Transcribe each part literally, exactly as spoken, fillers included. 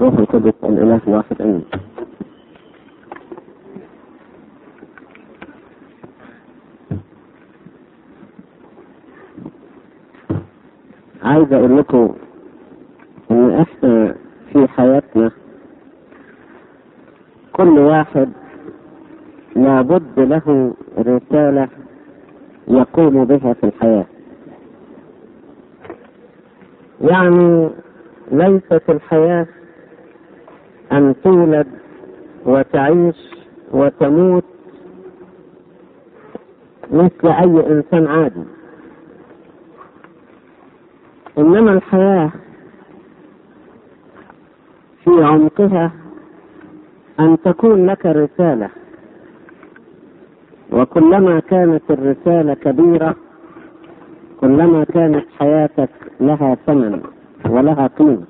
والروح القدس الإله واحد آمين. عايز أقول لكم إن إحنا في حياتنا كل واحد لابد له رسالة يقوم بها في الحياة. يعني ليست الحياة أن تولد وتعيش وتموت مثل أي إنسان عادي، إنما الحياة في عمقها أن تكون لك رسالة، وكلما كانت الرسالة كبيرة كلما كانت حياتك لها ثمن ولها قيمة.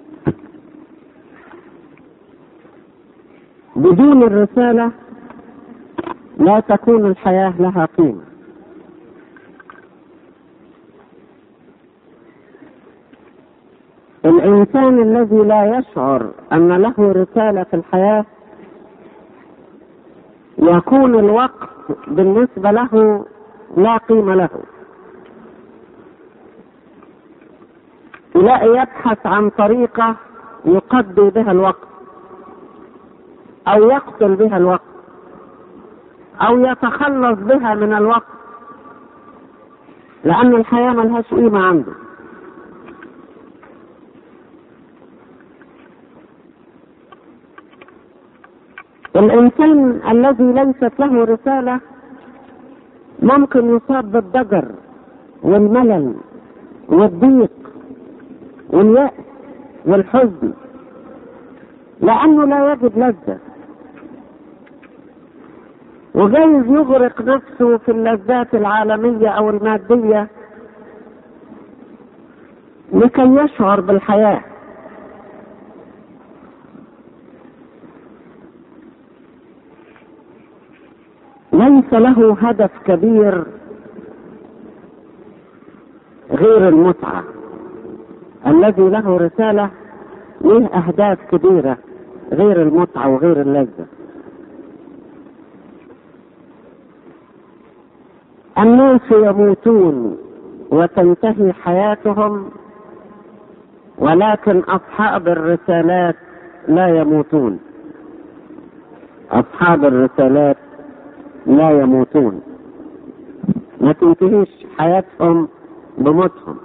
بدون الرسالة لا تكون الحياة لها قيمة. الإنسان الذي لا يشعر أن له رسالة في الحياة يكون الوقت بالنسبة له لا قيمة له. تلاقي يبحث عن طريقة يقضي بها الوقت أو يقتل بها الوقت أو يتخلص بها من الوقت، لأن الحياة ملهاش قيمة عنده. الإنسان الذي ليست له رسالة ممكن يصاب بالضجر والملل والضيق واليأس والحزن، لأنه لا يجد لذة، وجايز يغرق نفسه في اللذات العالمية أو المادية لكي يشعر بالحياة. ليس له هدف كبير غير المتعة. الذي له رسالة له أهداف كبيرة غير المتعة وغير اللذة. الناس يموتون وتنتهي حياتهم، ولكن أصحاب الرسالات لا يموتون. أصحاب الرسالات لا يموتون، ما تنتهيش حياتهم بموتهم.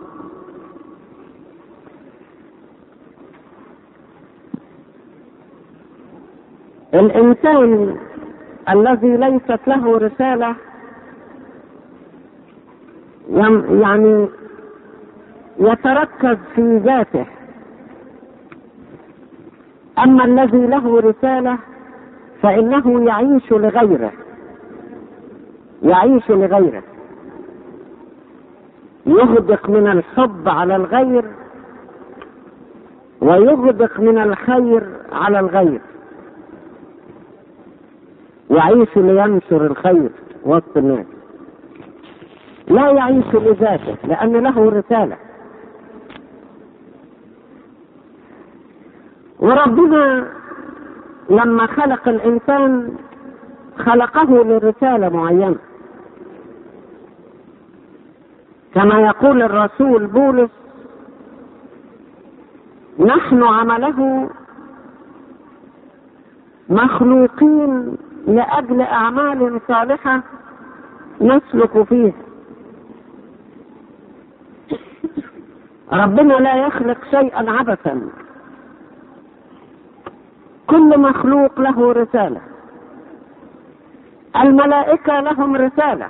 الإنسان الذي ليست له رسالة يعني يتركز في ذاته، أما الذي له رسالة فإنه يعيش لغيره، يعيش لغيره، يغدق من الحب على الغير ويغدق من الخير على الغير، يعيش لينشر الخير وسط الناس، لا يعيش لذاته لأن له رسالة. وربنا لما خلق الإنسان خلقه لرسالة معينة، كما يقول الرسول بولس: نحن عمله مخلوقين لأجل أعمال صالحة نسلك فيها. ربنا لا يخلق شيئا عبثا، كل مخلوق له رسالة. الملائكة لهم رسالة،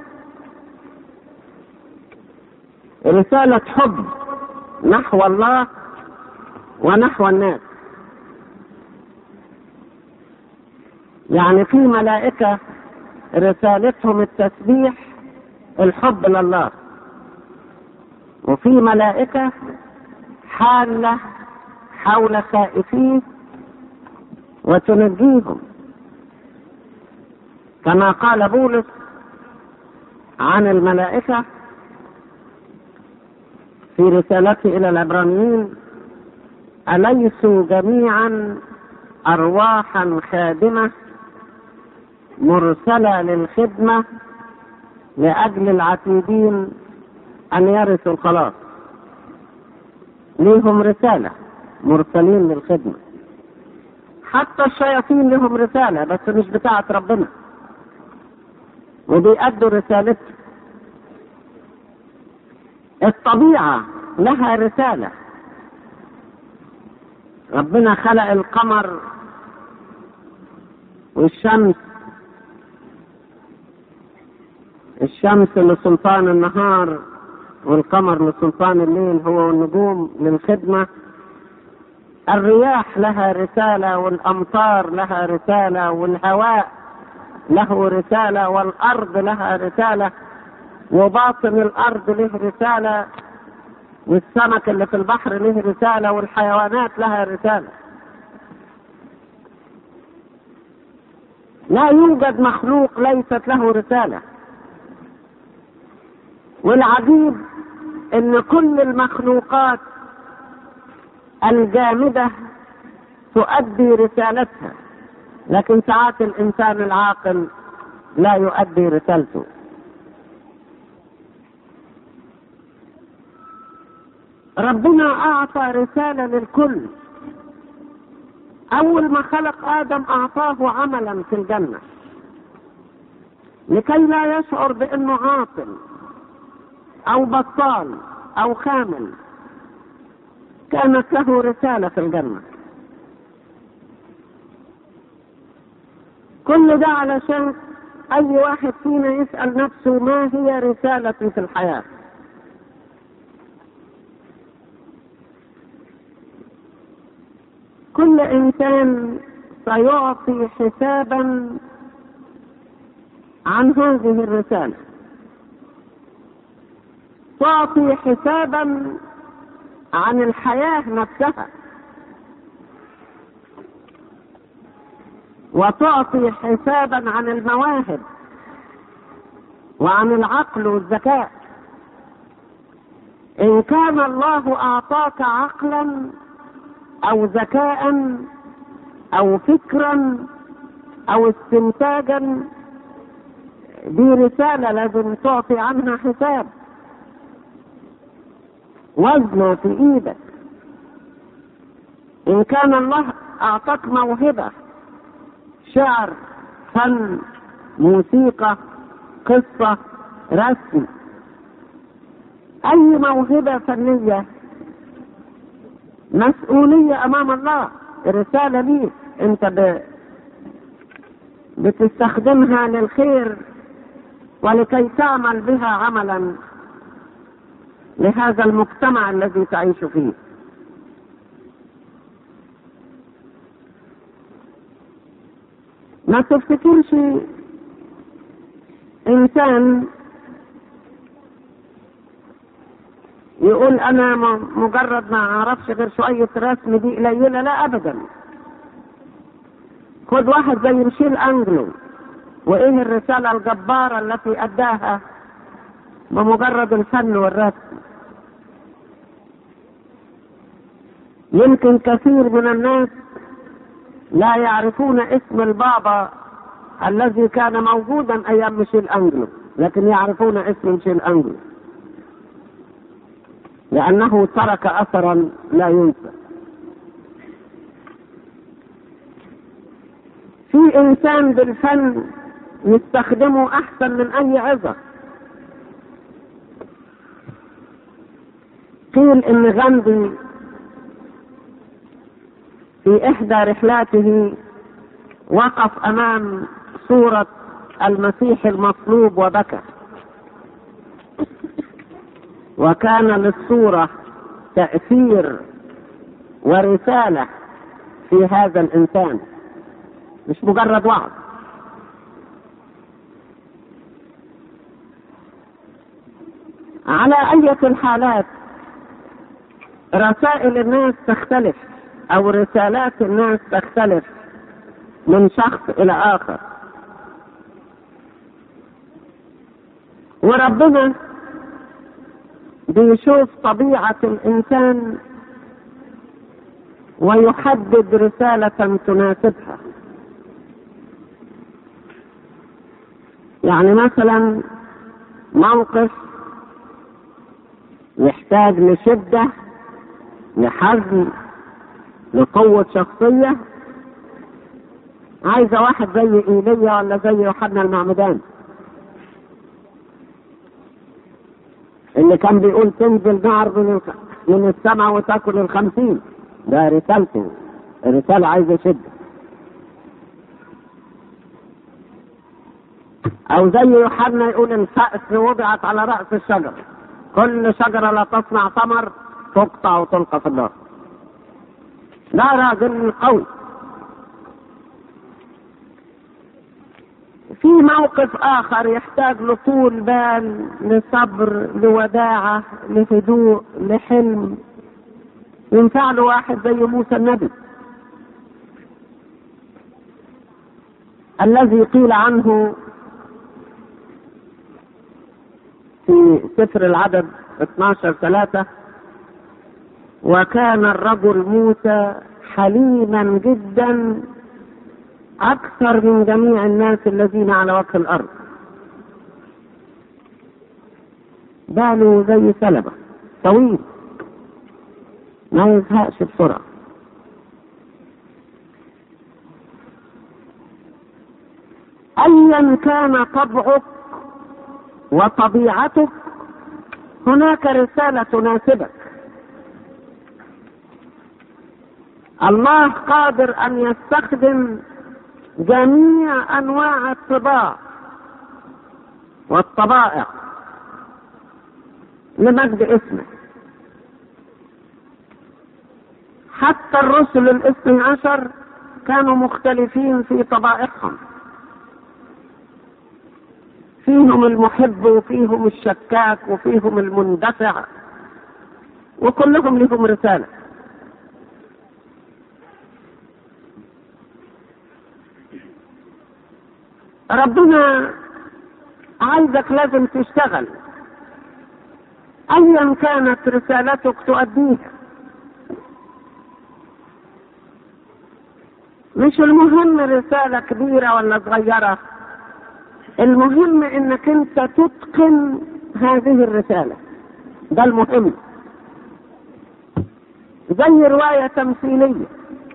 رسالة حب نحو الله ونحو الناس. يعني في ملائكة رسالتهم التسبيح الحب لله، وفي ملائكة حالة حول خائفين وتنجيهم، كما قال بولس عن الملائكة في رسالته إلى العبرانيين: أليسوا جميعا أرواحا خادمة مرسلة للخدمة لأجل العتيدين أن يرثوا الخلاص؟ ليهم رسالة، مرسلين للخدمة. حتى الشياطين لهم رسالة بس مش بتاعة ربنا، وبيأدوا رسالتهم. الطبيعة لها رسالة. ربنا خلق القمر والشمس، الشمس لسلطان النهار والقمر لسلطان الليل، هو والنجوم للخدمة. الرياح لها رسالة، والأمطار لها رسالة، والهواء له رسالة، والأرض لها رسالة، وباطن الأرض له رسالة، والسمك اللي في البحر له رسالة، والحيوانات لها رسالة. لا يوجد مخلوق ليست له رسالة. والعجيب ان كل المخلوقات الجامدة تؤدي رسالتها، لكن ساعات الإنسان العاقل لا يؤدي رسالته. ربنا أعطى رسالة للكل. أول ما خلق آدم أعطاه عملا في الجنة لكي لا يشعر بأنه عاطل أو بطال أو خامل. كانت له رسالة في الجنة. كل ده علشان أي واحد فينا يسأل نفسه ما هي رسالتي في الحياة. كل إنسان سيعطي حسابا عن هذه الرسالة، تعطي حسابا عن الحياة نفسها، وتعطي حسابا عن المواهب وعن العقل والذكاء. إن كان الله أعطاك عقلا أو ذكاء أو فكرا أو استنتاجا، دي رسالة لازم تعطي عنها حساب، وزنه في إيدك. إن كان الله أعطاك موهبة، شعر، فن، موسيقى، قصة، رسم، أي موهبة فنية، مسؤولية أمام الله، رسالة ليك. أنت ب... بتستخدمها للخير ولكي تعمل بها عملا لهذا المجتمع الذي تعيش فيه. ما تفتكرش إنسان يقول أنا مجرد ما أعرفش غير شوية رسم دي قليلة. لا أبدا. خد واحد زي ميشيل أنجلو، وإيه الرسالة الجبارة التي أداها بمجرد الفن والرسم. يمكن كثير من الناس لا يعرفون اسم البابا الذي كان موجودا أيام ميشيل أنجلو، لكن يعرفون اسم ميشيل أنجلو لأنه ترك أثرا لا ينسى. في إنسان بالفن يستخدمه أحسن من أي عظة. قيل إن غاندي في إحدى رحلاته وقف أمام صورة المسيح المصلوب وبكى، وكان للصورة تأثير ورسالة في هذا الإنسان، مش مجرد وعظ. على أي الحالات رسائل الناس تختلف، أو رسالات الناس تختلف من شخص إلى آخر، وربنا بيشوف طبيعة الإنسان ويحدد رسالة تناسبها. يعني مثلا موقف يحتاج لشدة، لحزم، لقوة شخصية، عايزة واحد زي إيليا ولا زي يوحنا المعمدان اللي كان بيقول تنزل نار من من السماء وتاكل الخمسين. ده رسالته، الرسالة عايزة شدة. أو زي يوحنا يقول الفأس وضعت على رأس الشجرة، كل شجرة لا تصنع ثمر تقطع وتلقى في النار. لا راجل قوي. في موقف آخر يحتاج لطول بال، لصبر، لوداعة، لهدوء، لحلم، ينفع له واحد زي موسى النبي الذي قيل عنه في سفر العدد اثناشر ثلاثة: وكان الرجل موسى حليما جدا أكثر من جميع الناس الذين على وجه الأرض. باله زي سلبة طويل ما يزهقش بسرعة. أيا كان طبعك وطبيعتك هناك رسالة تناسبك. الله قادر أن يستخدم جميع أنواع الطباع والطبائع لمجد اسمه. حتى الرسل الاثني عشر كانوا مختلفين في طبائعهم، فيهم المحب وفيهم الشكاك وفيهم المندفع، وكلهم لهم رسالة. ربنا عايزك لازم تشتغل ايا كانت رسالتك تؤديها. مش المهم رسالة كبيرة ولا صغيرة، المهم انك انت تتقن هذه الرسالة، ده المهم. زي رواية تمثيلية،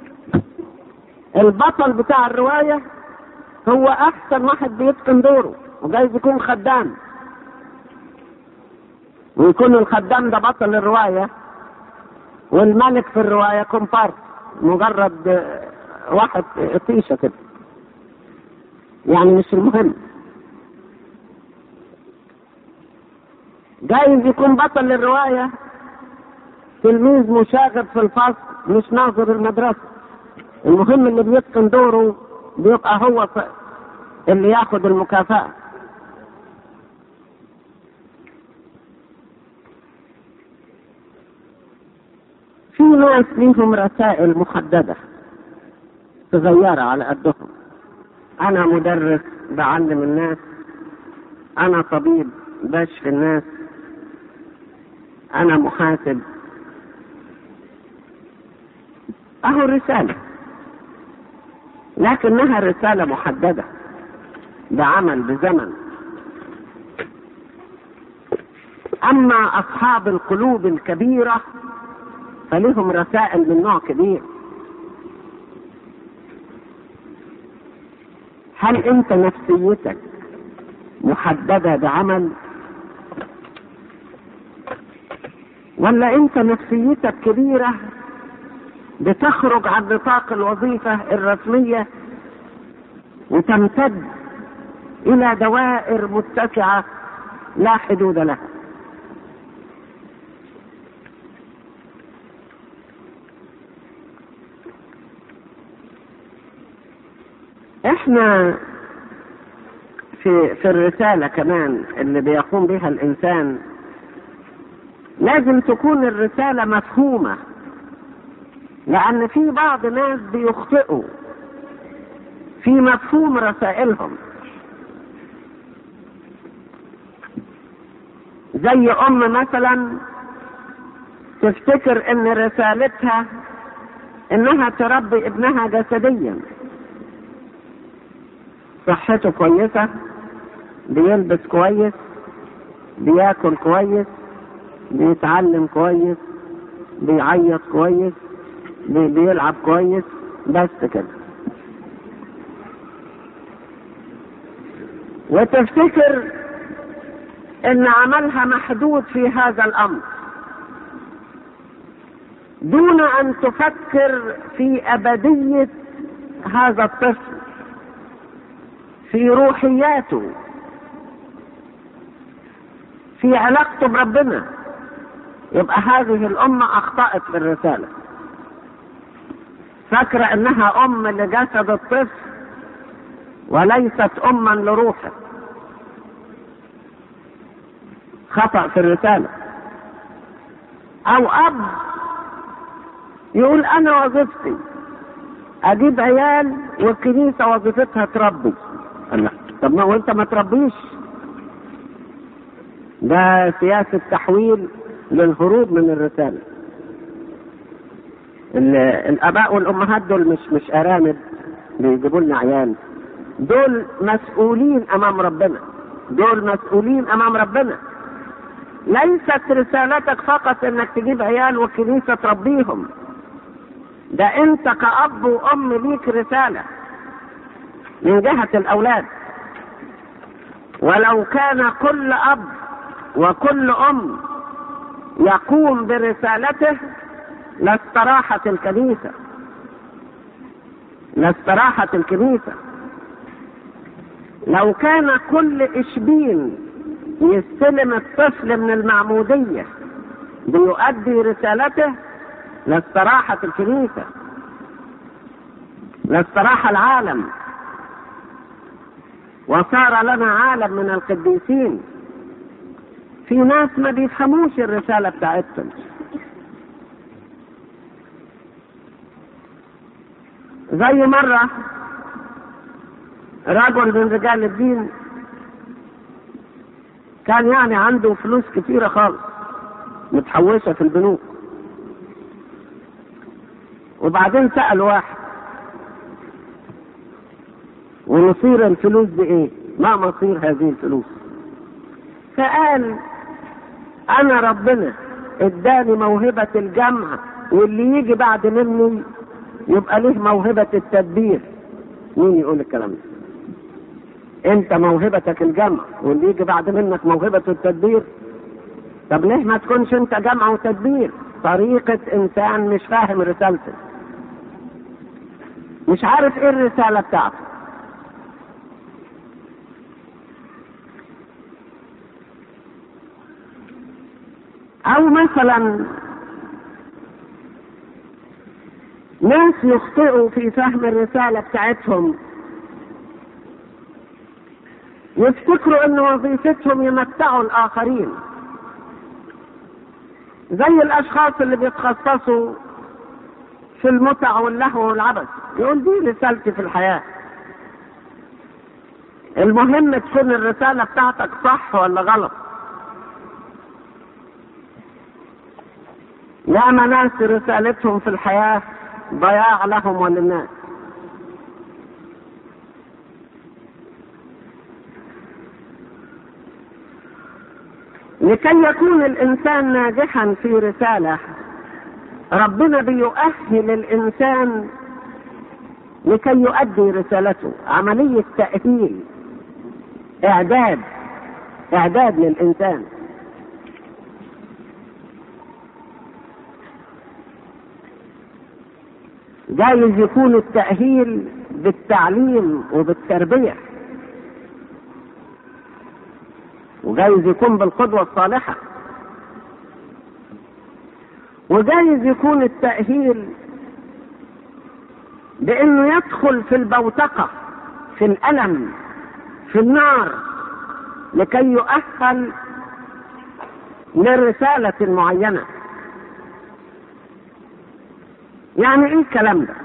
البطل بتاع الرواية هو احسن واحد بيتقن دوره، وجايز يكون خدام، ويكون الخدام ده بطل الرواية، والملك في الرواية كومبارس، مجرد واحد طيشة كده. يعني مش المهم. جايز يكون بطل الرواية تلميذ مشاغب في الفصل مش ناظر المدرسة، المهم اللي بيتقن دوره بيبقى هو اللي ياخد المكافأة. في ناس ليهم رسائل محددة صغيرة على قدهم. أنا مدرس بعلم الناس، أنا طبيب بشفي الناس، أنا محاسب. أهو رسالة، لكنها رسالة محددة بعمل بزمن. أما أصحاب القلوب الكبيرة فلهم رسائل من نوع كبير. هل أنت نفسيتك محددة بعمل، ولا أنت نفسيتك كبيرة بتخرج عن نطاق الوظيفة الرسمية وتمتد إلى دوائر متسعة لا حدود لها؟ احنا في في الرسالة كمان اللي بيقوم بها الإنسان لازم تكون الرسالة مفهومة، لأن في بعض ناس بيخطئوا في مفهوم رسائلهم. زي أم مثلا تفتكر إن رسالتها انها تربي ابنها جسديا، صحته كويسة، بيلبس كويس، بياكل كويس، بيتعلم كويس، بيعيط كويس، بي بيلعب كويس، بس كده. وتفتكر ان عملها محدود في هذا الامر دون ان تفكر في ابدية هذا الطفل، في روحياته، في علاقته بربنا. يبقى هذه الامة اخطأت في الرسالة، فاكرة انها ام لجسد الطفل وليست اما لروحه. خطأ في الرسالة. او اب يقول انا وظيفتي اجيب عيال والكنيسة وظيفتها تربي. الله، طب ما وانت ما تربيش؟ ده سياسة تحويل للهروب من الرسالة. الاباء والامهات دول مش مش ارامد بيجيبوا لنا عيال، دول مسؤولين امام ربنا، دول مسؤولين امام ربنا. ليست رسالتك فقط انك تجيب عيال والكنيسة تربيهم، ده انت كأب وام ليك رسالة من جهة الاولاد. ولو كان كل اب وكل ام يقوم برسالته لاستراحت الكنيسة، لاستراحت الكنيسة. لو كان كل اشبين يستلم الطفل من المعمودية بيؤدي رسالته لاستراحت الكنيسة، لاستراح العالم، وصار لنا عالم من القديسين. في ناس ما بيفهموش الرسالة بتاعتهم. زي مرة رجل من رجال الدين كان يعني عنده فلوس كتيرة خالص متحوشة في البنوك، وبعدين سأل واحد ومصير الفلوس دي ايه؟ ما مصير هذه الفلوس؟ فقال انا ربنا اداني موهبة الجمع، واللي يجي بعد مني يبقى ليه موهبة التدبير. مين يقول الكلام ده؟ انت موهبتك الجمع واللي يجي بعد منك موهبة التدبير. طب ليه ما تكونش انت جمع وتدبير؟ طريقة انسان مش فاهم رسالته، مش عارف ايه الرسالة بتاعته. او مثلا ناس يخطئوا في فهم الرسالة بتاعتهم، يفتكروا ان وظيفتهم يمتعوا الاخرين، زي الاشخاص اللي بيتخصصوا في المتع واللهو والعبث. يقول دي رسالتي في الحياة. المهم تكون الرسالة بتاعتك صح ولا غلط. يا ناس رسالتهم في الحياة ضياع لهم وللناس. لكي يكون الإنسان ناجحا في رسالة، ربنا بيؤهل الإنسان لكي يؤدي رسالته. عملية تأهيل، إعداد إعداد للإنسان. جايز يكون التأهيل بالتعليم وبالتربية، وجايز يكون بالقدوة الصالحة، وجايز يكون التأهيل بأنه يدخل في البوتقة، في الألم، في النار، لكي يؤهل لرسالة معينة. يعني ايه الكلام ده؟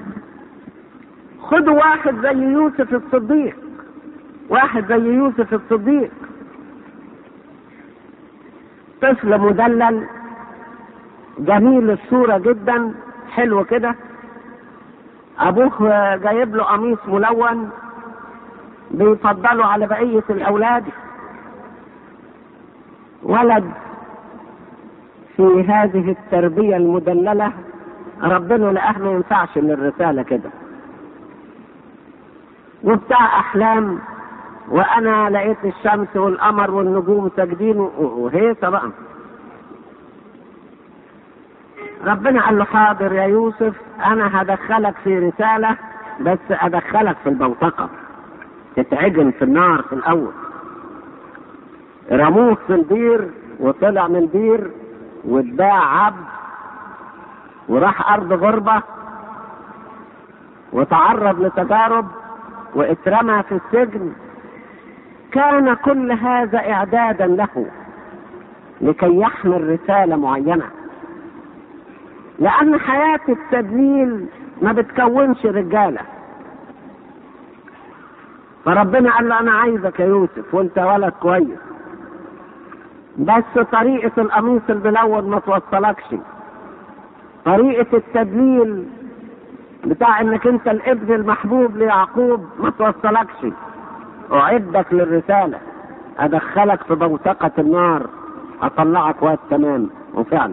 خدوا واحد زي يوسف الصديق، واحد زي يوسف الصديق، طفل مدلل جميل الصورة جدا، حلو كده، ابوه جايب له قميص ملون بيفضله على بقية الاولاد. ولد في هذه التربية المدللة ربنا لقاه ما ينفعش للرسالة كده، وبتاع احلام، وانا لقيت الشمس والقمر والنجوم ساجدين وهيصة بقى. ربنا قال له حاضر يا يوسف، انا هدخلك في رسالة، بس ادخلك في البوتقة، تتعجن في النار في الاول. رموه في البير وطلع من البير واتباع عبد وراح ارض غربة وتعرض لتجارب واترمى في السجن. كان كل هذا اعدادا له لكي يحمل رسالة معينة، لان حياة التدليل ما بتكونش رجالة. فربنا قال له انا عايزك يا يوسف وانت ولد كويس، بس طريقة القميص الملون ما توصلكش، طريقة التدليل بتاع انك انت الابن المحبوب ليعقوب ما توصلكش. اعدك للرسالة، ادخلك في بوتقة النار، اطلعك وقت تمام. وفعلا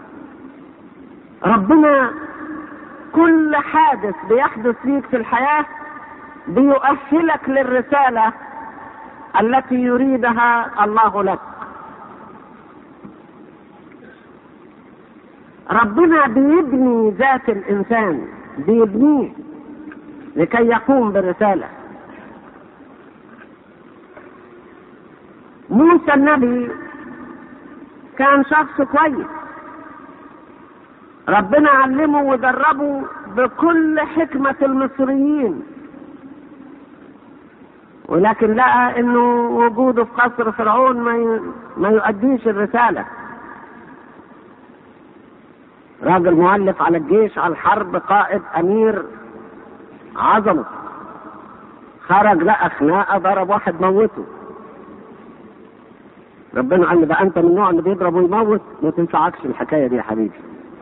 ربنا كل حادث بيحدث ليك في الحياة بيؤهلك للرسالة التي يريدها الله لك. ربنا بيبني ذات الانسان، بيبنيه لكي يقوم بالرسالة. موسى النبي كان شخص كويس، ربنا علمه ودربه بكل حكمة المصريين، ولكن لقى انه وجوده في قصر فرعون ما ما يؤديش الرسالة. راجل مؤلف على الجيش، على الحرب، قائد، امير، عظمه، خرج لقى خناقه، ضرب واحد موته. ربنا قال له بقى انت من النوع اللي بيضرب ويموت، ما تنفعكش الحكايه دي يا حبيبي.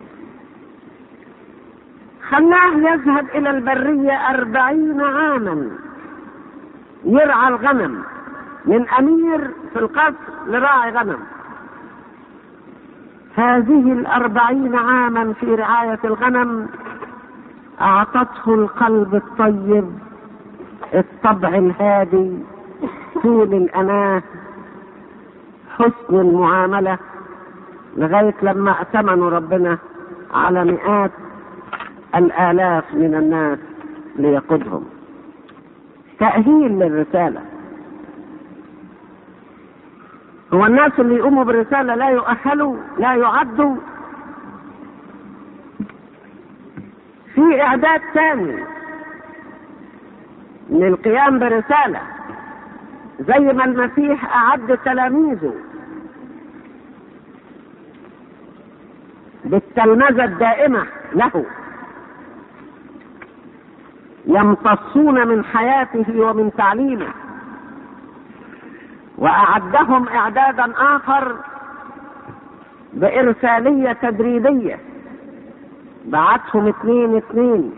خلاه يذهب الى البريه أربعين عاما يرعى الغنم، من امير في القصر لراعي غنم. هذه الأربعين عاما في رعاية الغنم أعطته القلب الطيب، الطبع الهادي، طول الأناة، حسن المعاملة، لغاية لما ائتمنوا ربنا على مئات الآلاف من الناس ليقودهم. تأهيل للرسالة. هو الناس اللي يقوموا بالرسالة لا يؤهلوا، لا يعدوا؟ في إعداد ثاني للقيام برسالة، زي ما المسيح أعد تلاميذه بالتلمذة الدائمة له، يمتصون من حياته ومن تعليمه، وأعدهم إعدادا آخر بإرسالية تدريبية، بعتهم اثنين اثنين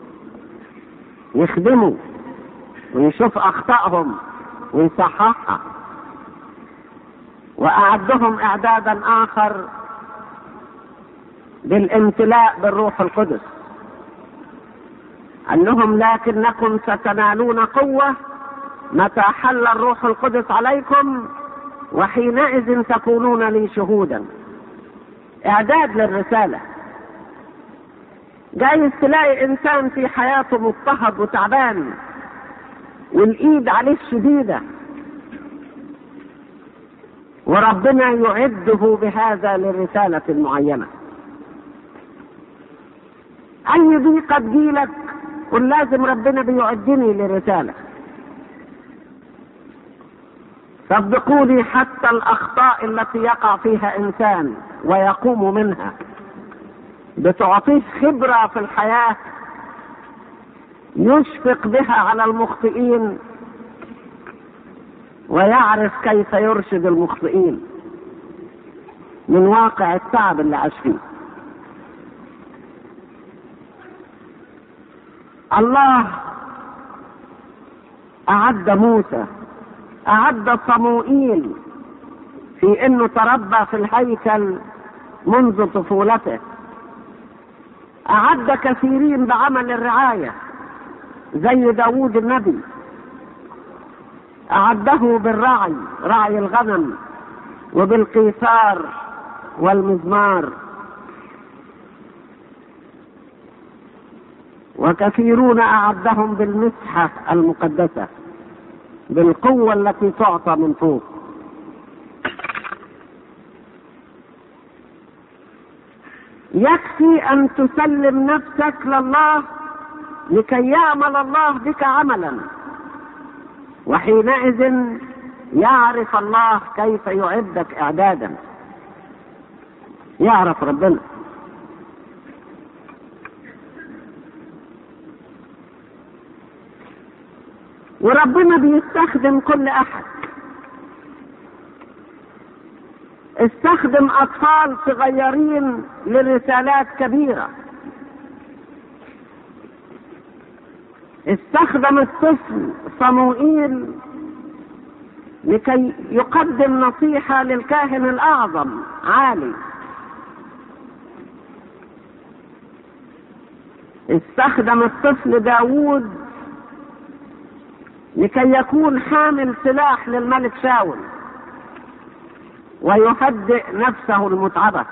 يخدموا ويشوف أخطائهم ويصححها. وأعدهم إعدادا آخر بالامتلاء بالروح القدس، قال لهم لكنكم ستنالون قوة متى حل الروح القدس عليكم، وحينئذ تكونون لي شهودا. اعداد للرسالة. جايز تلاقي انسان في حياته مضطهد وتعبان والايد عليه شديدة، وربنا يعده بهذا للرسالة المعينة. اي ضيقة تجيلك قل لازم ربنا بيعدني للرسالة. صدقوني حتى الأخطاء التي يقع فيها إنسان ويقوم منها بتعطيه خبرة في الحياة يشفق بها على المخطئين ويعرف كيف يرشد المخطئين من واقع التعب اللي عاش فيه. الله أعد موسى، أعد صموئيل في أنه تربى في الهيكل منذ طفولته، أعد كثيرين بعمل الرعاية زي داود النبي، أعده بالرعي، رعي الغنم، وبالقيثار والمزمار. وكثيرون أعدهم بالمسحة المقدسة، بالقوة التي تعطى من فوق. يكفي أن تسلم نفسك لله لكي يعمل الله بك عملا، وحينئذ يعرف الله كيف يعدك إعدادا. يعرف ربنا. وربنا بيستخدم كل أحد. استخدم أطفال صغيرين لرسالات كبيرة. استخدم الطفل صموئيل لكي يقدم نصيحة للكاهن الأعظم عالي. استخدم الطفل داود لكي يكون حامل سلاح للملك شاول ويهدئ نفسه المتعبة.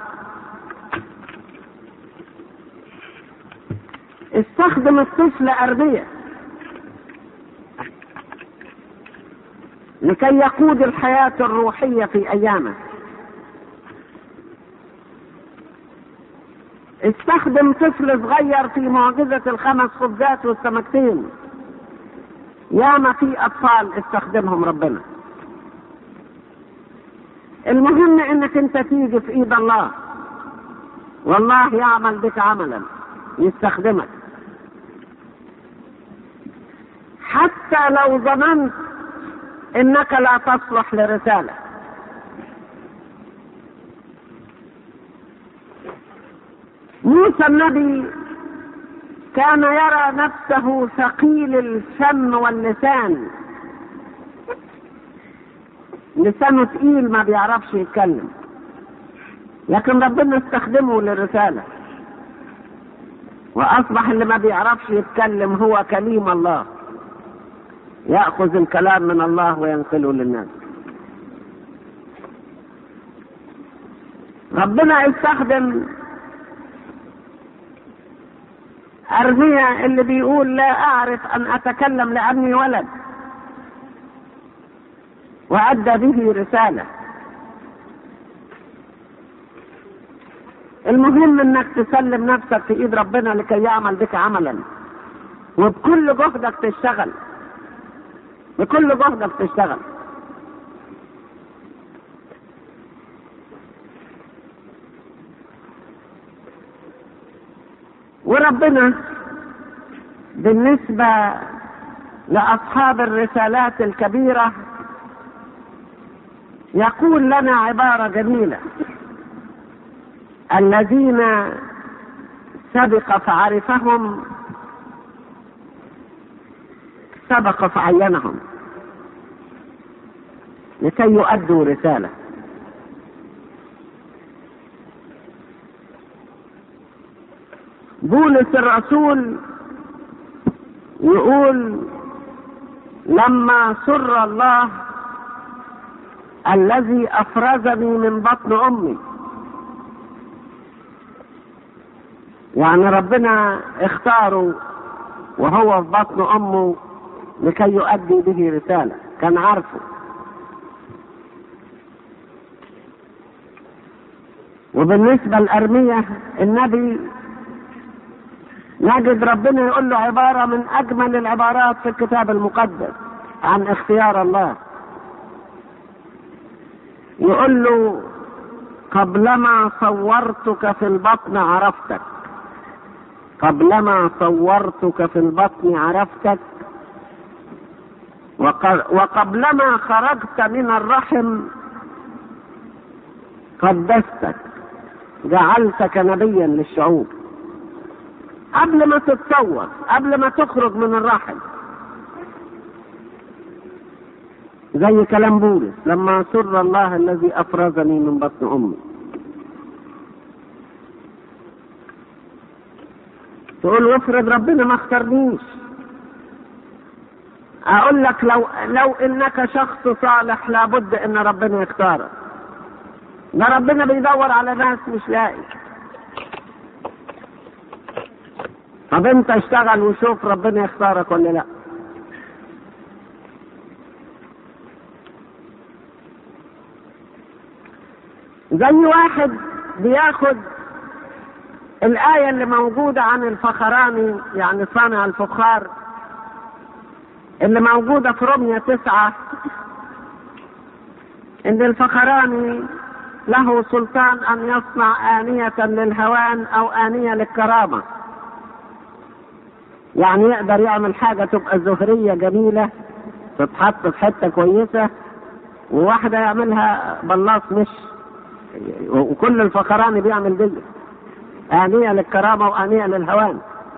استخدم الطفل أربية لكي يقود الحياة الروحية في أيامه. استخدم طفل صغير في معجزة الخمس خبزات والسمكتين. ياما في أطفال استخدمهم ربنا. المهم انك انت تيجي في ايد الله، والله يعمل بك عملا، يستخدمك. حتى لو ظننت انك لا تصلح لرسالة. موسى النبي كان يرى نفسه ثقيل الفم واللسان، لسانه تقيل ما بيعرفش يتكلم، لكن ربنا استخدمه للرسالة، وأصبح اللي ما بيعرفش يتكلم هو كليم الله، يأخذ الكلام من الله وينقله للناس. ربنا استخدم أرميا اللي بيقول لا أعرف أن أتكلم لأني ولد، وأدى به رسالة. المهم انك تسلم نفسك في ايد ربنا لكي يعمل بك عملا، وبكل جهدك تشتغل، بكل جهدك تشتغل. وربنا بالنسبة لأصحاب الرسالات الكبيرة يقول لنا عبارة جميلة: الذين سبق فعرفهم سبق فعينهم لكي يؤدوا رسالة. بولس الرسول يقول: لما سر الله الذي أفرزني من بطن أمي. يعني ربنا اختاره وهو في بطن أمه لكي يؤدي به رسالة، كان عارفه. وبالنسبة لأرميا النبي نجد ربنا يقول له عبارة من أجمل العبارات في الكتاب المقدس عن اختيار الله. يقول له: قبلما صورتك في البطن عرفتك، قبلما صورتك في البطن عرفتك، وقبلما خرجت من الرحم قدستك، جعلتك نبيا للشعوب. قبل ما تتصور، قبل ما تخرج من الرحم، زي كلام بولس لما سر الله الذي أفرزني من بطن أمي. تقول وافرض ربنا ما اختارنيش. اقول لك لو لو انك شخص صالح لابد ان ربنا يختارك. ده ربنا بيدور على ناس مش لاقي. طب انت اشتغل وشوف ربنا يختارك ولا لا. زي واحد بياخد الآية اللي موجودة عن الفخراني، يعني صانع الفخار، اللي موجودة في رمية تسعة، إن الفخراني له سلطان أن يصنع آنية للهوان أو آنية للكرامة. يعني يقدر يعمل حاجة تبقى زهرية جميلة تتحط في حتة كويسة، وواحدة يعملها بلاص مش، وكل الفخراني بيعمل دي آنية للكرامة وآنية للهوان.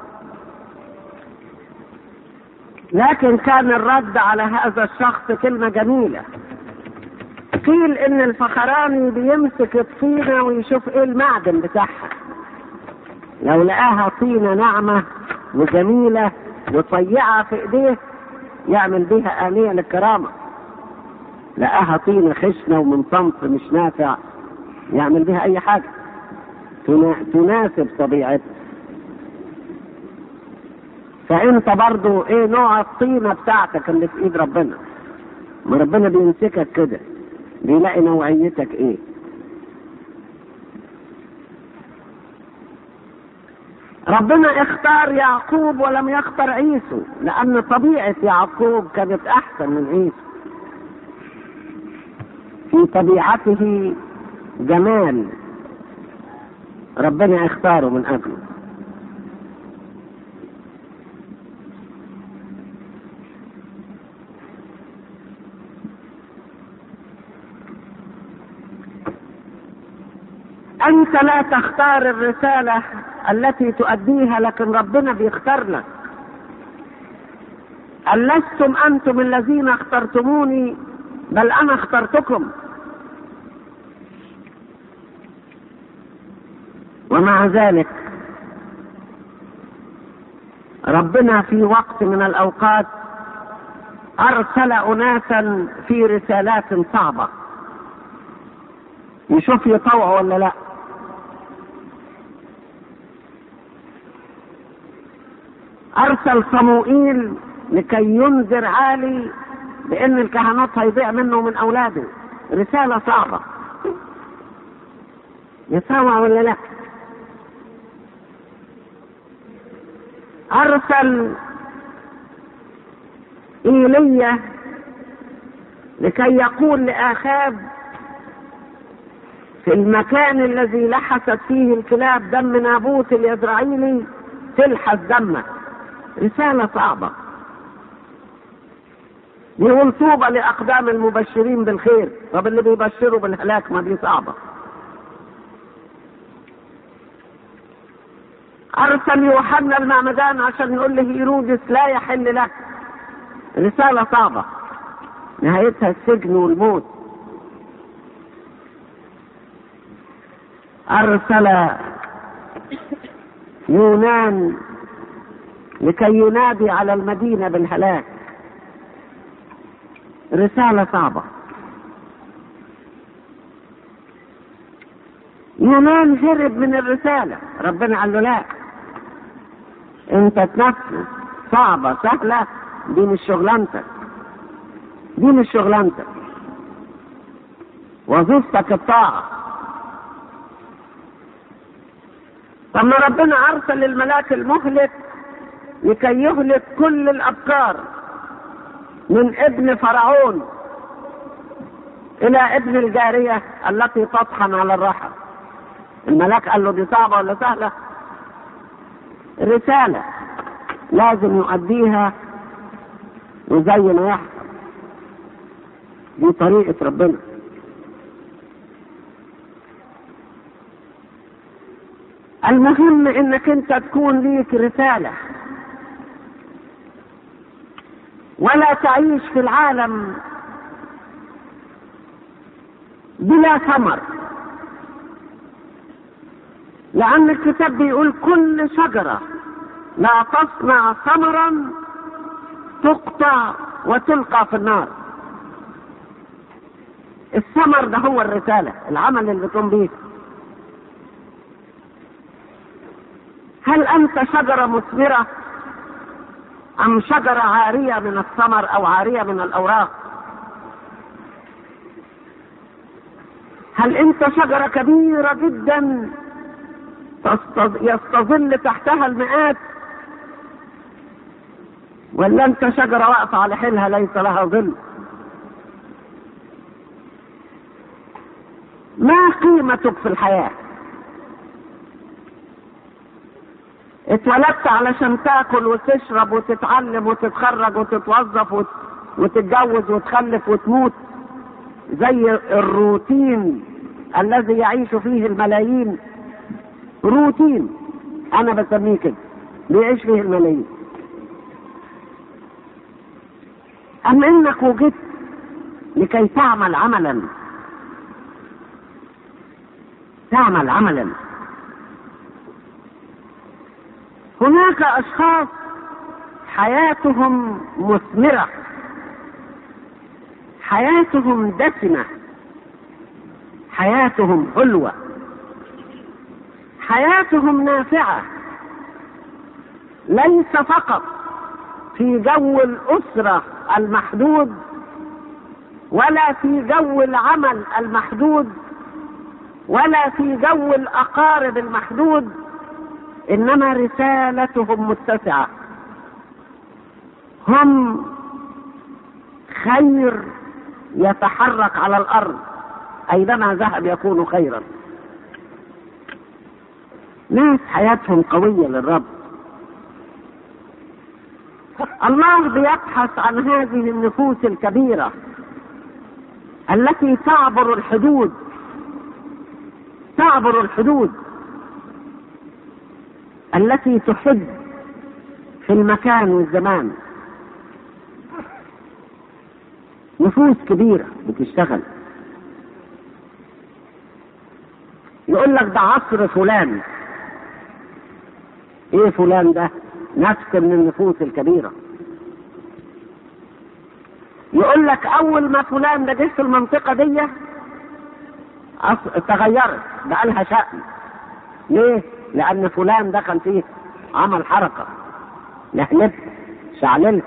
لكن كان الرد على هذا الشخص كلمة جميلة. قيل ان الفخراني بيمسك الطينة ويشوف ايه المعدن بتاعها، لو لقاها طينة ناعمة وجميلة وطيعة في ايديه يعمل بيها آنية للكرامة. لقاها طينة خشنة ومن صنف مش نافع يعمل بيها اي حاجة تناسب طبيعته. فانت برضو ايه نوع الطينة بتاعتك اللي في ايد ربنا؟ ما ربنا بيمسكك كده بيلاقي نوعيتك ايه. ربنا اختار يعقوب ولم يختار عيسو، لان طبيعة يعقوب كانت احسن من عيسو. في طبيعته جمال ربنا اختاره من اجله. انت لا تختار الرسالة التي تؤديها، لكن ربنا بيختار لك. ألستم انتم الذين اخترتموني بل انا اخترتكم. ومع ذلك ربنا في وقت من الاوقات ارسل اناسا في رسالات صعبة يشوف يطوعوا ولا لا. ارسل صموئيل لكي ينذر عالي بان الكهنوت هيضيع منه ومن اولاده. رسالة صعبة، يطوع ولا لا. ارسل ايليا لكي يقول لاخاب في المكان الذي لحست فيه الكلاب دم نابوت اليزرعيلي تلحس دمه. رسالة صعبة. يقول طوبى لأقدام المبشرين بالخير. طب اللي بيبشروا بالهلاك ما دي صعبة. أرسل يوحنا المعمدان عشان يقول له هيرودس لا يحل لك. رسالة صعبة نهايتها السجن والموت. أرسل يونان لكي ينادي على المدينة بالهلاك. رسالة صعبة. يونان هرب من الرسالة، ربنا قال له لا، انت تنفذ. صعبة سهلة دي مش شغلانتك، دي مش شغلانتك. وظيفتك الطاعة. طب ما ربنا ارسل الملاك المهلك لكي يهلك كل الابكار من ابن فرعون الى ابن الجارية التي تطحن على الرحم. الملاك قال له دي صعبة ولا سهلة؟ رسالة لازم يؤديها وزي ما يحصل. دي طريقة ربنا. المهم انك انت تكون ليك رسالة، ولا تعيش في العالم بلا ثمر، لأن الكتاب بيقول كل شجرة لا تصنع ثمرا تقطع وتلقى في النار. الثمر ده هو الرسالة، العمل اللي بتقوم بيه. هل أنت شجرة مثمرة أم شجرة عارية من الثمر أو عارية من الأوراق؟ هل أنت شجرة كبيرة جدا يستظل تحتها المئات، ولا أنت شجرة واقفة على حيلها ليس لها ظل؟ ما قيمتك في الحياة؟ اتولدت علشان تاكل وتشرب وتتعلم وتتخرج وتتوظف وتتجوز وتخلف وتموت زي الروتين الذي يعيش فيه الملايين. روتين انا بسميه كده، بيعيش فيه الملايين. اما انك وجدت لكي تعمل عملا، تعمل عملا. هناك اشخاص حياتهم مثمرة، حياتهم دسمة، حياتهم حلوة، حياتهم نافعة، ليس فقط في جو الأسرة المحدود ولا في جو العمل المحدود ولا في جو الأقارب المحدود، إنما رسالتهم متسعة. هم خير يتحرك على الأرض، أينما ذهب يكون خيرا. ناس حياتهم قوية للرب. الله بيبحث عن هذه النفوس الكبيرة التي تعبر الحدود، تعبر الحدود، التي تحد في المكان والزمان. نفوس كبيرة بتشتغل. يقول لك ده عصر فلان. ايه فلان ده؟ نفس من النفوس الكبيرة. يقول لك اول ما فلان ده جه في المنطقة دي تغيرت، بقى لها شأن. ليه؟ لأن فلان دخل فيه، عمل حركة، نحلت، شعللت.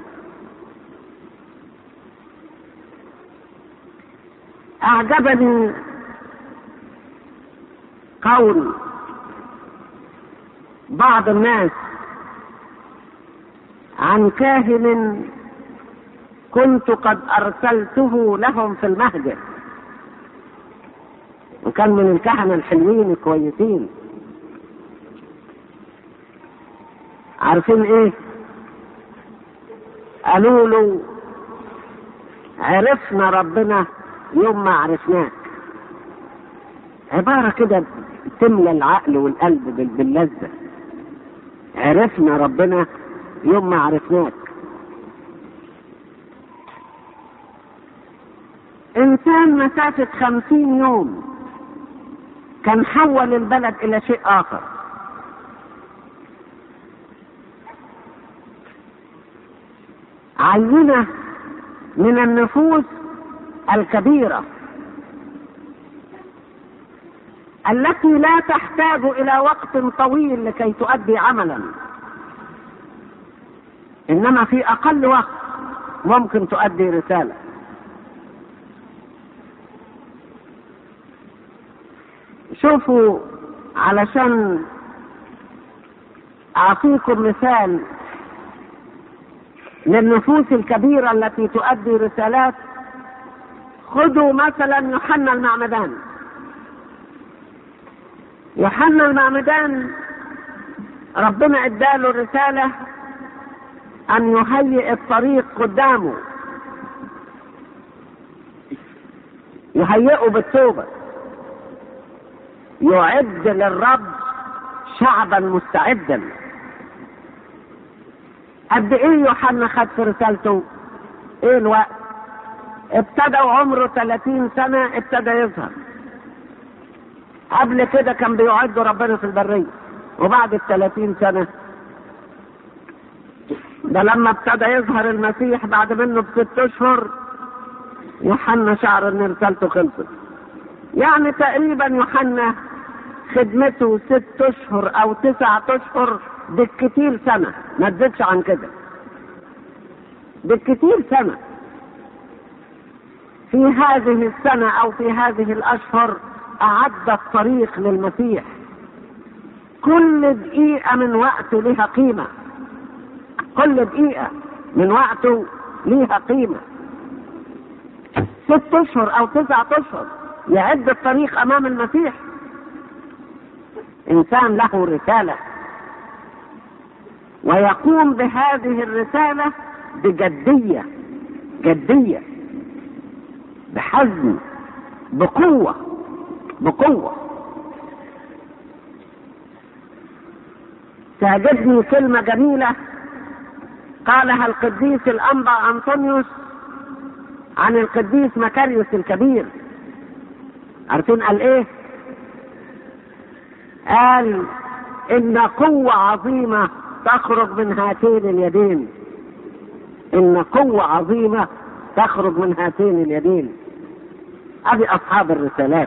أعجبني قول بعض الناس عن كاهن كنت قد أرسلته لهم في المهجر، وكان من الكهنة الحلوين الكويسين. عارفين ايه؟ قالوا له عرفنا ربنا يوم ما عرفناك. عبارة كده تملى العقل والقلب باللذة. عرفنا ربنا يوم ما عرفناك. انسان مسافة خمسين يوم كان حول البلد الى شيء اخر. عينة من النفوس الكبيرة التي لا تحتاج الى وقت طويل لكي تؤدي عملا، انما في اقل وقت ممكن تؤدي رسالة. شوفوا، علشان اعطيكم مثال للنفوس الكبيرة التي تؤدي رسالات، خذوا مثلا يوحنا المعمدان. يوحنا المعمدان ربنا اداله رسالة ان يهيئ الطريق قدامه، يهيئه بالتوبة، يعد للرب شعبا مستعدا. قد ايه يوحنا خد في رسالته؟ ايه الوقت؟ ابتدى عمره ثلاثين سنة ابتدى يظهر. قبل كده كان بيعد ربنا في البرية، وبعد الثلاثين سنة ده لما ابتدى يظهر المسيح بعد منه بست اشهر يوحنا شعر ان رسالته خلصت. يعني تقريبا يوحنا خدمته ست اشهر او تسعة اشهر، بالكتير سنة، ما تزيدش عن كده، بالكتير سنة. في هذه السنة او في هذه الاشهر اعد الطريق للمسيح. كل دقيقة من وقته لها قيمة، كل دقيقة من وقته لها قيمة. ست اشهر او تسعة اشهر يعد الطريق امام المسيح. انسان له رسالة ويقوم بهذه الرسالة بجدية، جدية، بحزم، بقوة، بقوة. تعجبني كلمة جميلة قالها القديس الأنبا أنطونيوس عن القديس مكاريوس الكبير. عارفين قال ايه؟ قال ان قوة عظيمة تخرج من هاتين اليدين، ان قوة عظيمة تخرج من هاتين اليدين. ادي اصحاب الرسالات،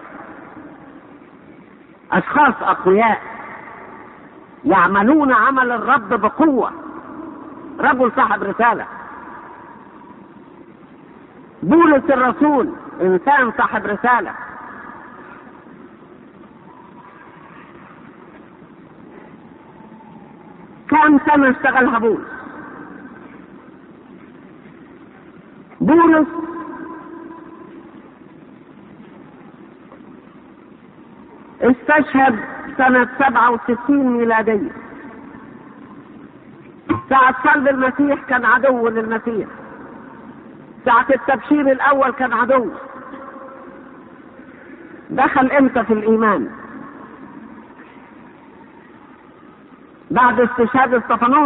اشخاص اقوياء يعملون عمل الرب بقوة. رجل صاحب رسالة. بولس الرسول انسان صاحب رسالة. كم سنة اشتغلها بولس؟ بولس استشهد سنة سبعة وستين ميلادية. ساعة صلب المسيح كان عدو للمسيح. ساعة التبشير الأول كان عدو. دخل امتى في الإيمان؟ بعد استشهاد استفانوس.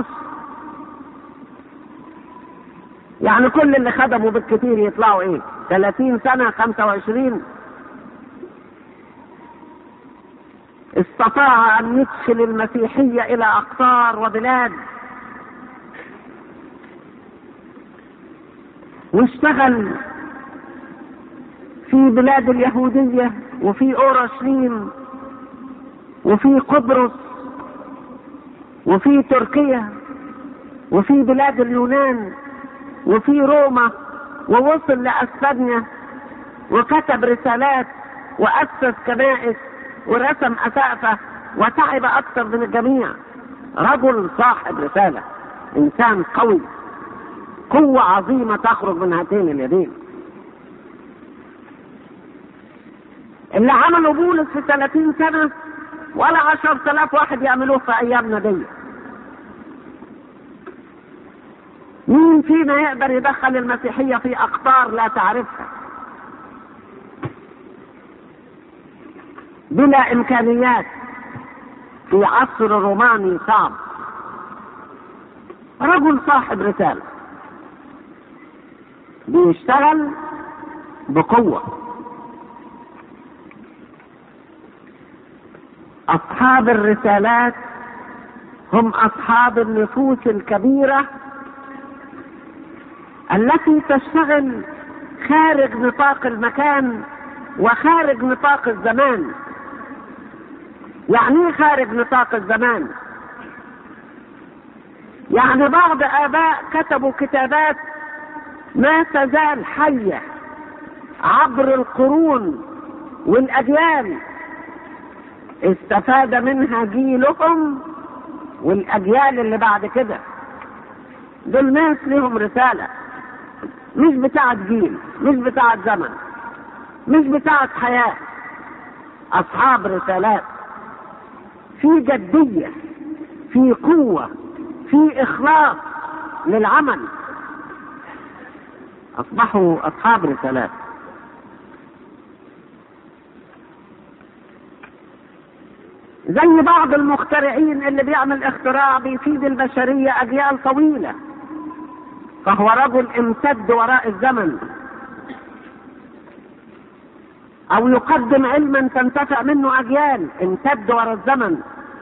يعني كل اللي خدموا بالكثير يطلعوا ايه؟ ثلاثين سنة، خمسة وعشرين. استطاع ان يدخل المسيحية الى اقطار وبلاد، واشتغل في بلاد اليهودية وفي اورشليم وفي قبرص وفي تركيا وفي بلاد اليونان وفي روما، ووصل لأسبانيا وكتب رسالات وأسس كنائس ورسم أسقفة وتعب أكثر من الجميع. رجل صاحب رسالة، إنسان قوي، قوة عظيمة تخرج من هاتين اليدين. اللي عملوا بولس في ثلاثين سنة ولا عشر تلاف واحد يعملوه في أيامنا دي. مين فينا يقدر يدخل المسيحية في أقطار لا تعرفها بلا إمكانيات في عصر روماني صعب؟ رجل صاحب رسالة بيشتغل بقوة. أصحاب الرسالات هم أصحاب النفوس الكبيرة التي تشتغل خارج نطاق المكان وخارج نطاق الزمان. يعني ايه خارج نطاق الزمان؟ يعني بعض آباء كتبوا كتابات ما تزال حية عبر القرون والأجيال، استفاد منها جيلهم والأجيال اللي بعد كده. دول ناس لهم رسالة، مش بتاعة جيل، مش بتاعة زمن، مش بتاعة حياة. أصحاب رسالات في جدية، في قوة، في إخلاص للعمل. أصبحوا أصحاب رسالات. زي بعض المخترعين اللي بيعمل اختراع بيفيد البشرية أجيال طويلة، فهو رجل امتد وراء الزمن، أو يقدم علما تنتفع منه أجيال امتد وراء الزمن.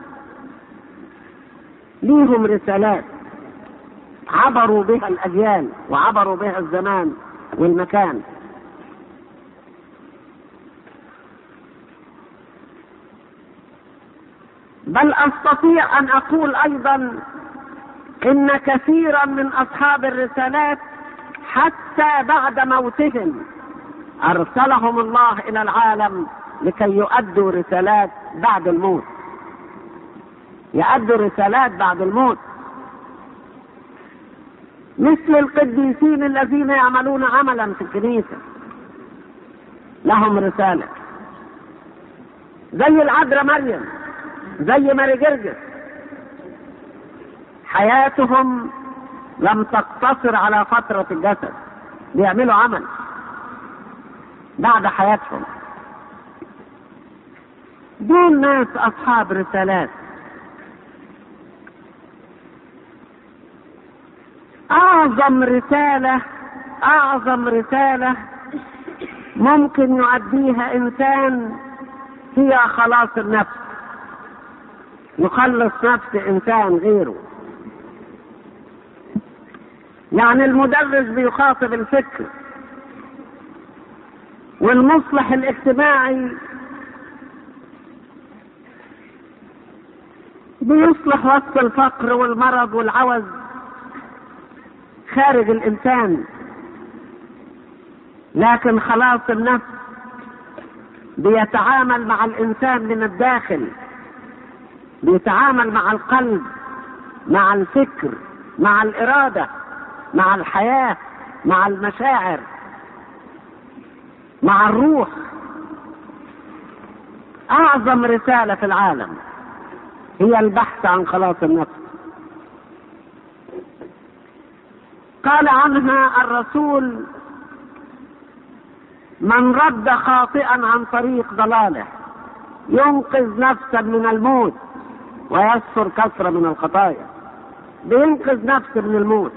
ليهم رسالات عبروا بها الأجيال وعبروا بها الزمان والمكان. بل أستطيع أن أقول أيضا إن كثيرا من أصحاب الرسالات حتى بعد موتهم أرسلهم الله إلى العالم لكي يؤدوا رسالات بعد الموت، يؤدوا رسالات بعد الموت، مثل القديسين الذين يعملون عملا في الكنيسة لهم رسالة، زي العذراء مريم، زي ماري جرجس، حياتهم لم تقتصر على فترة الجسد، بيعملوا عمل بعد حياتهم. دول ناس أصحاب رسالات. أعظم رسالة أعظم رسالة ممكن يؤديها إنسان هي خلاص النفس، يخلص نفس إنسان غيره. يعني المدرس بيخاطب الفكر، والمصلح الاجتماعي بيصلح وسط الفقر والمرض والعوز خارج الإنسان. لكن خلاص النفس بيتعامل مع الإنسان من الداخل، بيتعامل مع القلب، مع الفكر، مع الإرادة، مع الحياة، مع المشاعر، مع الروح. أعظم رسالة في العالم هي البحث عن خلاص النفس. قال عنها الرسول: من رد خاطئا عن طريق ضلاله ينقذ نفسا من الموت ويستر كثرة من الخطايا. بينقذ نفسه من الموت.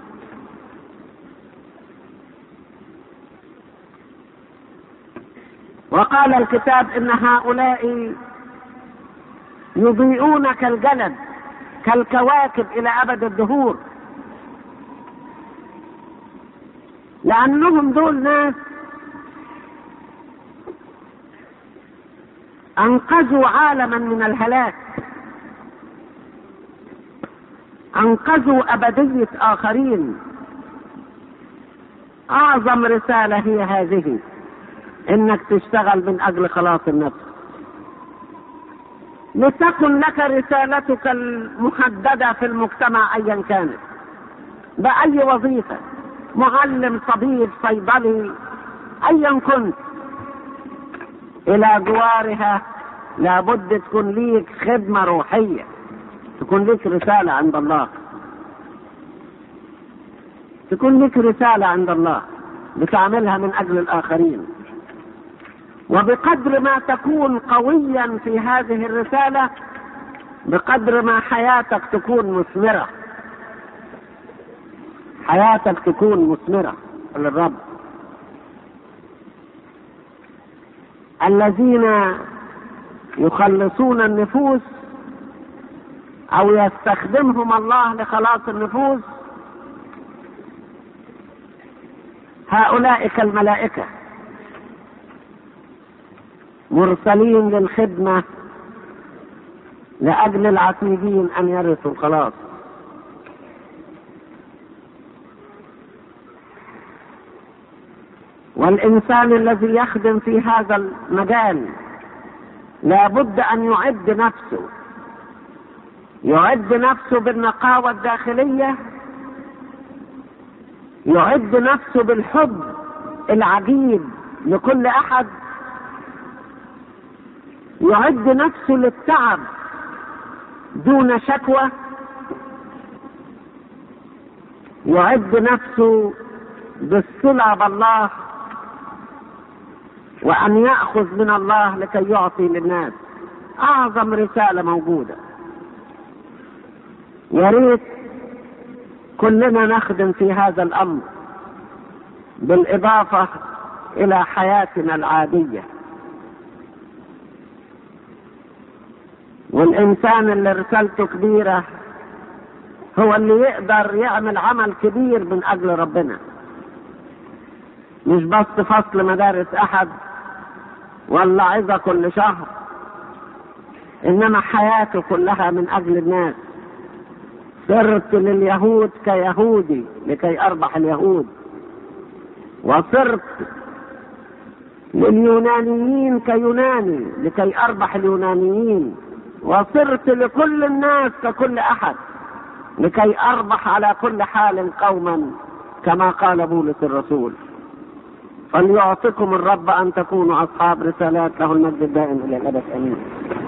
وقال الكتاب إن هؤلاء يضيئون كالجلد كالكواكب إلى أبد الدهور، لأنهم دول ناس أنقذوا عالما من الهلاك، أنقذوا أبدية آخرين. أعظم رسالة هي هذه، إنك تشتغل من أجل خلاص النفس. لتكن لك رسالتك المحددة في المجتمع أيا كانت، بأي وظيفة، معلم، طبيب، صيدلي، أيا كنت، إلى جوارها لابد تكون ليك خدمة روحية، تكون ليك رسالة عند الله، تكون ليك رسالة عند الله بتعملها من أجل الآخرين. وبقدر ما تكون قويا في هذه الرسالة بقدر ما حياتك تكون مثمرة، حياتك تكون مثمرة للرب. الذين يخلصون النفوس أو يستخدمهم الله لخلاص النفوس هؤلاء كالملائكة مرسلين للخدمة لأجل العتيدين أن يرثوا الخلاص. والإنسان الذي يخدم في هذا المجال لابد أن يعد نفسه، يعد نفسه بالنقاوة الداخلية، يعد نفسه بالحب العجيب لكل أحد، يعد نفسه للتعب دون شكوى، يعد نفسه بالصلة بالله وأن يأخذ من الله لكي يعطي للناس. أعظم رسالة موجودة. وريت كلنا نخدم في هذا الأمر بالإضافة إلى حياتنا العادية. والإنسان اللي رسالته كبيرة هو اللي يقدر يعمل عمل كبير من أجل ربنا، مش بس فصل مدارس أحد ولا عظة كل شهر، إنما حياته كلها من أجل الناس. صرت لليهود كيهودي لكي أربح اليهود، وصرت لليونانيين كيوناني لكي أربح اليونانيين، وصرت لكل الناس ككل أحد لكي أربح على كل حال قوما، كما قال بولس الرسول. فليعطكم الرب أن تكونوا أصحاب رسالات، له المجد الدائم إلى الأبد. آمين.